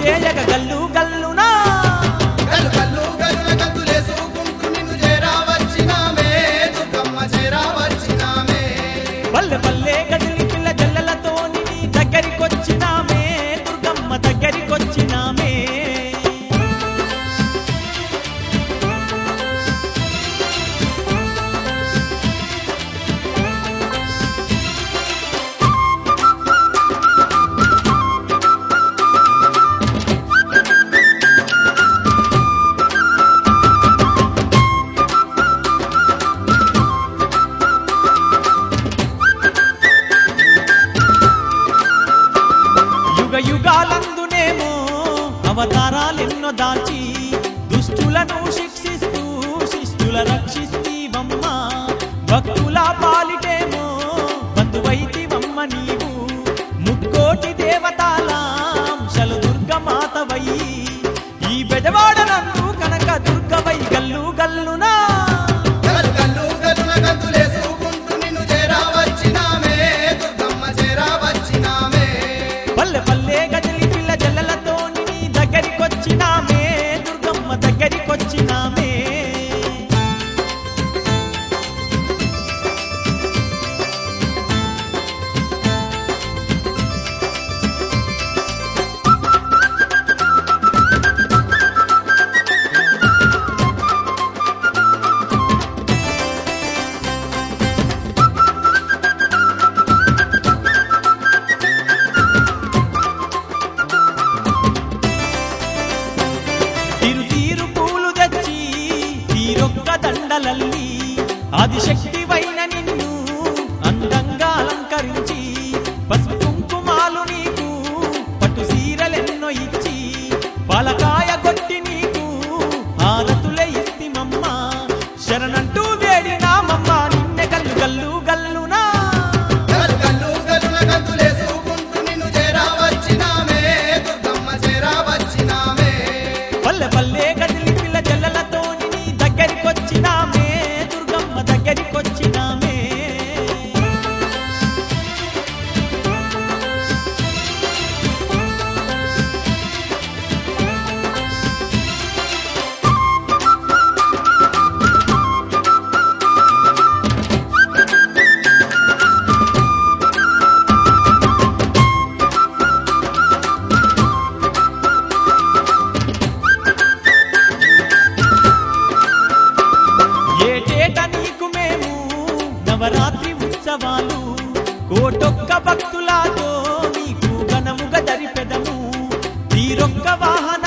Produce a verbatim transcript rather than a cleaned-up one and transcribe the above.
చేయగ గల్లు గల్లునా గల్లు గల్లు గల్లున గంతులేసుకుంటూ నిన్ను చేరా వచ్చినామే దుర్గమ్మ చేరా వచ్చినామే పల్లె పల్లె గదిలి పిల్ల జల్లలతో నీ దగ్గరికొచ్చినామే దుర్గమ్మ దగ్గరికొచ్చినామే యుగాలందునేమో అవతారాలెన్నో దాల్చి దుష్టులను శిక్షిస్తూ శిష్టుల రక్షిస్తీవమ్మ భక్తుల పాలిటేమో బంధువైతివమ్మ నీవు ముక్కోటి దేవతాలాంశలు దుర్గమాతవై ఈ బెజవాడనందు కనక దుర్గవై గల్లు గల్లునా గల్లు గల్లు గల్లున గంతులేసుకుంటూ నిన్ను చేరా వచ్చినామే దుర్గమ్మ చేరా వచ్చినామే పల్లె పల్లె గదిలి పిల్ల జల్లలతో నీ దగ్గరికొచ్చినామే దుర్గమ్మ దగ్గరికొచ్చినామే తీరు తీరు పూలు తెచ్చి తీరొక్క దండలల్లి ఆదిశక్తివైన నిన్ను అందంగా అలంకరించి పసుపు కుంకుమాలు నీకు పట్టు సీరలెన్నో ఇచ్చి పాలకాయ కొట్టి నీకు హారతులే ఇస్తిమమ్మ శరణంటూ వేడినామమ్మ నిన్నె గల్లు గల్లు గల్లునా గల్లు గల్లు గల్లున గంతులేసుకుంటూ నిన్ను చేరా వచ్చినామే దుర్గమ్మ చేరా వచ్చినామే పల్లె పల్లె గదిలి పిల్ల జల్లలతో నీ దగ్గరికొచ్చినామే దుర్గమ్మ దగ్గరికొచ్చినామే ఏటేట నీకు మేము నవరాత్రి ఉత్సవాలు కోటొక్క భక్తులతో నీకు ఘనముగా జరిపెదము తీరొక్క వాహన